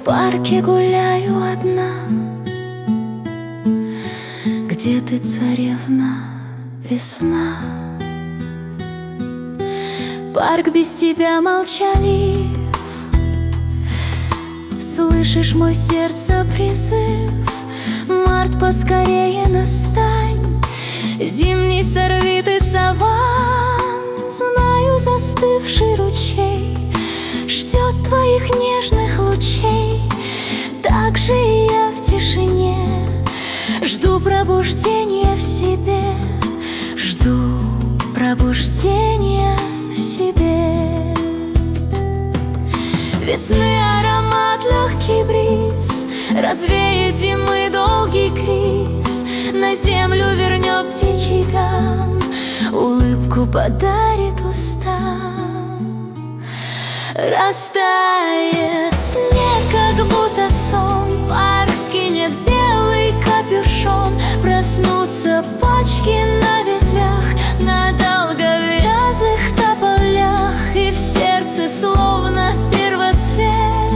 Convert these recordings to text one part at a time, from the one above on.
парке гуляю одна, где ты, царевна, весна. Парк без тебя молчалив, слышишь мой сердце призыв. Март, поскорее настань, зимний сорви ты саван. Знаю, застывший ручей ждет твоих нежных лучей. Так же и я в тишине жду пробуждения в себе, жду пробуждения в себе. Весны аромат, легкий бриз развеет зимы долгий криз. На землю вернет птичий гам, улыбку подарит устам. Растает снег, как будто сон, парк скинет белый капюшон. Проснутся почки на ветвях, на долговязых тополях, и в сердце словно первоцвет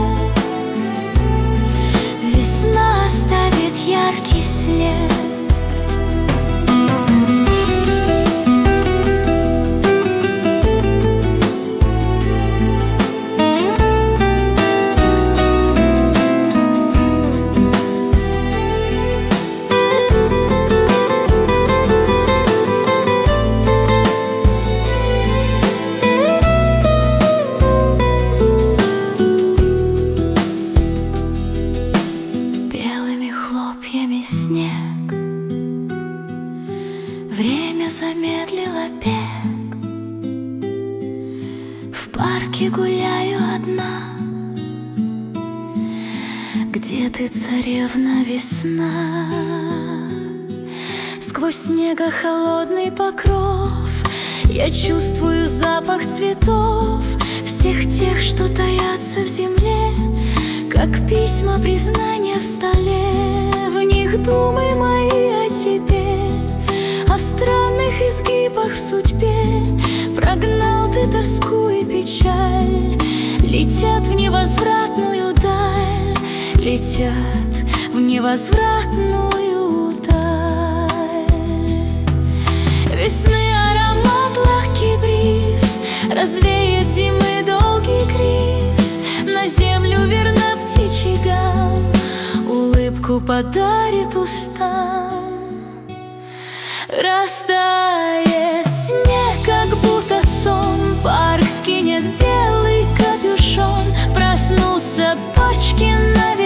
весна оставит яркий след. Снег, время замедлило бег. В парке гуляю одна, где ты, царевна, весна. Сквозь снега холодный покров я чувствую запах цветов, всех тех, что таятся в земле, как письма признания в столе. В них думы мои о тебе, о странных изгибах в судьбе. Прогнал ты тоску и печаль, летят в невозвратную даль, летят в невозвратную даль. Весны аромат, легкий бриз развеет зимы долгий криз. На землю верна птичий гам, улыбку подарит устам. Растает снег, как будто сон, парк скинет белый капюшон. Проснутся почки на ветвях,